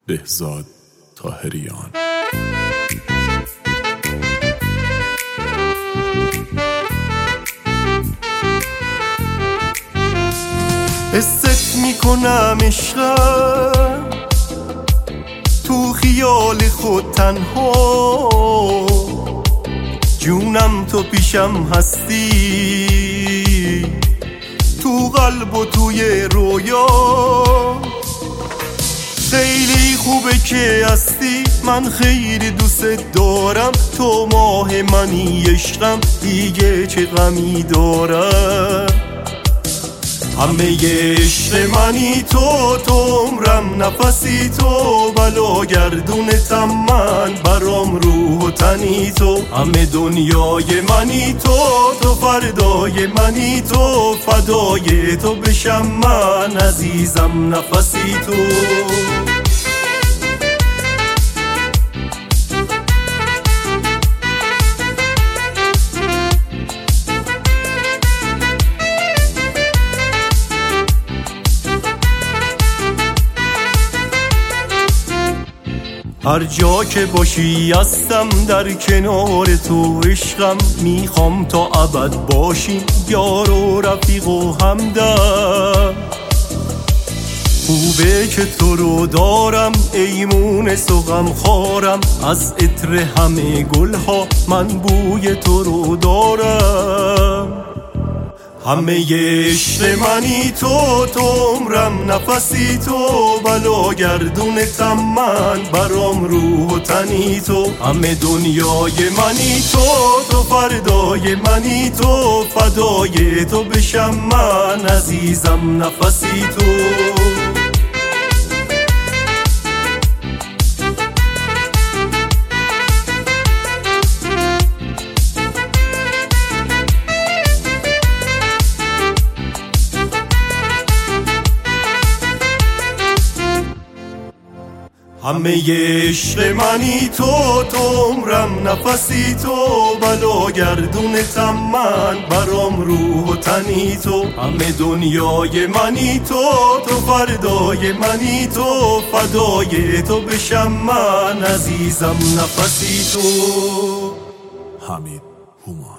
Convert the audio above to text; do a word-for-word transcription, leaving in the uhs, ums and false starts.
بهزاد طاهریان. حست میکنم عشقم تو خیال خود تنها، جونم تو پیشم هستی تو قلب و توی رویا. خیلی خوبه که هستی، من خیلی دوست دارم، تو ماه منی عشقم، دیگه چه غمی دارم. همه عشق منی تو، تو عمرم نفسی تو، بلا گردونتم من، برام روح و تنی تو. همه دنیای منی تو، تو فردای منی تو، فدای تو بشم من، عزیزم نفسی تو. هر جا که باشی هستم در کنار تو عشقم، میخوام تا ابد باشیم یار و رفیق و همدم. خوبه که تو رو دارم ایمون سوغم خارم، از عطر همه گلها من بوی تو رو دارم. همه عشق منی تو، تو عمرم نفسی تو، بلا گردونتم من، برام روح و تنی تو. همه دنیای منی تو، تو فردای منی تو، فدای تو بشم من، عزیزم نفسی تو. همه عشق منی تو، تو عمرم نفسی تو، بلا گردونتم من، برام روح و تنی تو. همه دنیای منی تو، تو فردای منی تو، فدای تو بشم من، عزیزم نفسی تو. حمید هومان.